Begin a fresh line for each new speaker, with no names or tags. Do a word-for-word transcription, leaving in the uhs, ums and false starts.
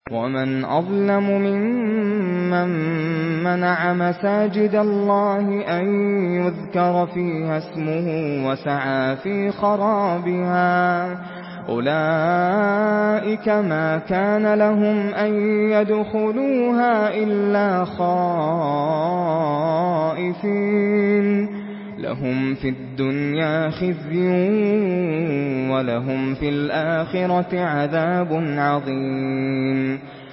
وَمَنْ أَظْلَمُ مِمَّن مَّنَعَ مَسَاجِدَ اللَّهِ أَن يُذْكَرَ فِيهَا اسْمُهُ وَسَعَىٰ فِي خَرَابِهَا ۚ أُولَٰئِكَ مَا كَانَ لَهُمْ أَن يَدْخُلُوهَا إِلَّا خَائِفِينَ ۚ لَهُمْ فِي الدُّنْيَا خِزْيٌ وَلَهُمْ فِي الْآخِرَةِ عَذَابٌ عَظِيمٌ